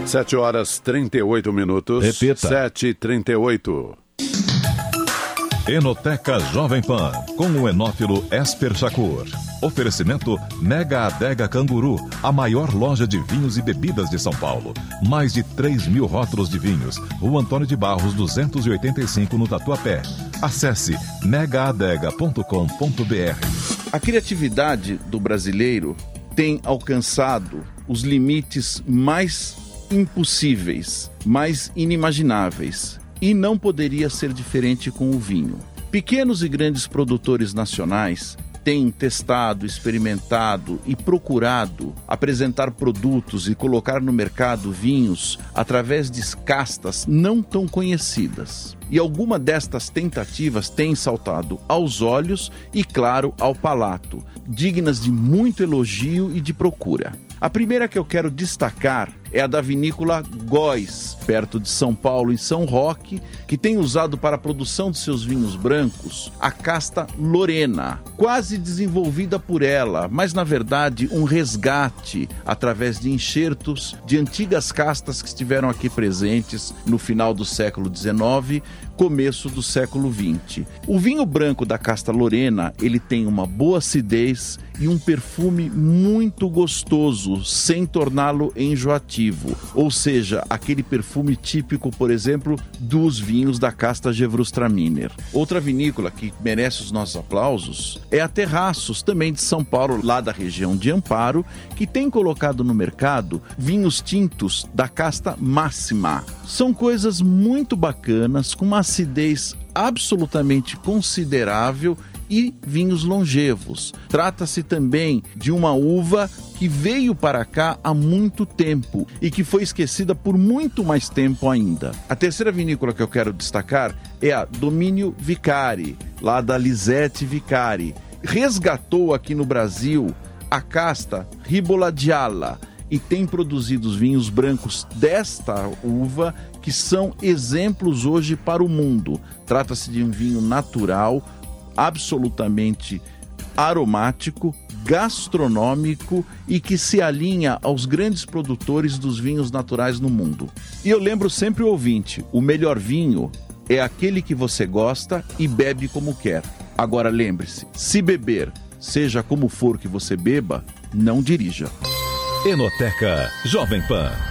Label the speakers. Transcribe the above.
Speaker 1: 7 horas 38 minutos.
Speaker 2: Repita.
Speaker 1: 7h38.
Speaker 2: Enoteca Jovem Pan, com o enófilo Esper Shakur. Oferecimento Mega Adega Canguru, a maior loja de vinhos e bebidas de São Paulo. Mais de 3.000 rótulos de vinhos. Rua Antônio de Barros, 285, no Tatuapé. Acesse megaadega.com.br.
Speaker 3: A criatividade do brasileiro tem alcançado os limites mais impossíveis, mais inimagináveis. E não poderia ser diferente com o vinho. Pequenos e grandes produtores nacionais têm testado, experimentado e procurado apresentar produtos e colocar no mercado vinhos através de castas não tão conhecidas. E alguma destas tentativas tem saltado aos olhos e, claro, ao palato, dignas de muito elogio e de procura. A primeira que eu quero destacar é a da vinícola Góis, perto de São Paulo, em São Roque, que tem usado para a produção de seus vinhos brancos a casta Lorena, quase desenvolvida por ela, mas na verdade um resgate através de enxertos de antigas castas que estiveram aqui presentes no final do século XIX, começo do século XX. O vinho branco da casta Lorena, ele tem uma boa acidez e um perfume muito gostoso, sem torná-lo enjoativo. Ou seja, aquele perfume típico, por exemplo, dos vinhos da casta Gewürztraminer. Outra vinícola que merece os nossos aplausos é a Terraços, também de São Paulo, lá da região de Amparo, que tem colocado no mercado vinhos tintos da casta Máxima. São coisas muito bacanas, com uma acidez absolutamente considerável e vinhos longevos. Trata-se também de uma uva que veio para cá há muito tempo e que foi esquecida por muito mais tempo ainda. A terceira vinícola que eu quero destacar é a Domínio Vicari, lá da Lisette Vicari. Resgatou aqui no Brasil a casta Ribolla Gialla e tem produzido os vinhos brancos desta uva que são exemplos hoje para o mundo. Trata-se de um vinho natural, absolutamente aromático, gastronômico e que se alinha aos grandes produtores dos vinhos naturais no mundo. E eu lembro sempre o ouvinte, o melhor vinho é aquele que você gosta e bebe como quer. Agora lembre-se, se beber, seja como for que você beba, não dirija.
Speaker 2: Enoteca Jovem Pan.